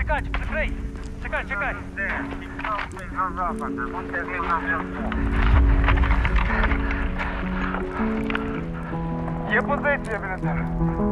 Чекай, прикрий! Чекай! Є позиція біля тебе.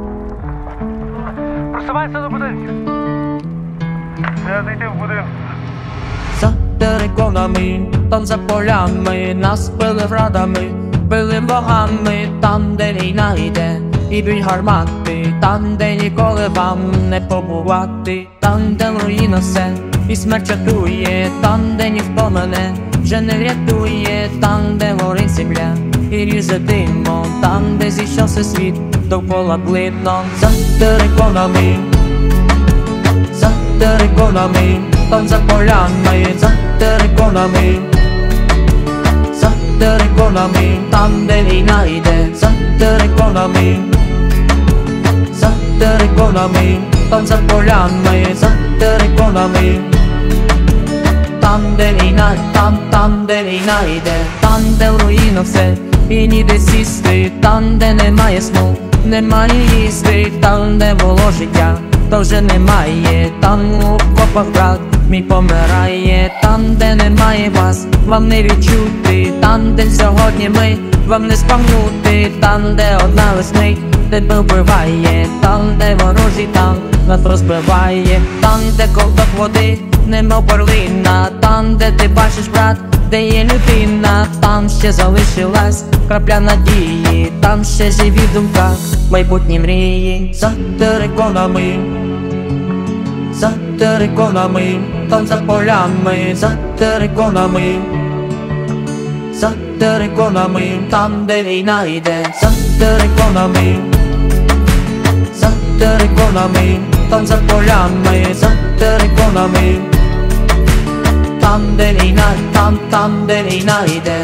Просувайся до будинку. Треба зайти в будинок. За териконами, там за полями, нас били градами, били богами, там, де війна йде, і б'ють гармати, там, де ніколи вам не побувати, там, де руїна все, і смерть чатує, там, де ніхто мене вже не врятує, там, де горить земля, і ріже димом, там, де зійшовся світ, довкола блидно. За териконами, за териконами, там за полями, за териконами, за териконами, там, де війна йде, за териконами, за териконами, там за полями, за териконами, там, де війна, там, де війна йде, там, де в руїнах все, і ніде сісти, там, де немає сну, немає їсти, там, де було життя, то вже немає, там у копах брат мій помирає, там, де немає вас, вам не відчути, там, де сьогодні ми, вам не спам'нути, там, де одна лесник тебе вбиває, там, де ворожий танк нас розбиває, там, де ковток води, немов перлина, там, де ти бачиш, брат, де є людина, там ще залишилась крапля надії, там ще живі в думках майбутні мрії. За териконами, за териконами, там за полями, за териконами, за териконами, там, де війна йде, за териконами, за териконами, там за полями, за териконами, там, де війна, там, де війна йде.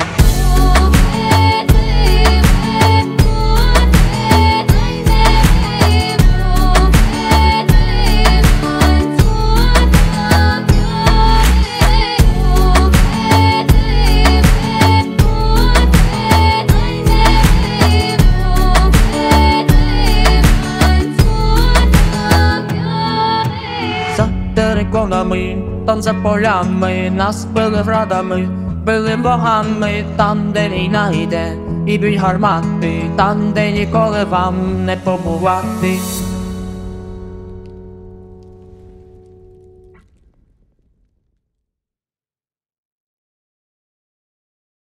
За териконами, там за полями, нас били градами, били богами, там, де війна йде, і б'ють гармати, там, де ніколи вам не побувати.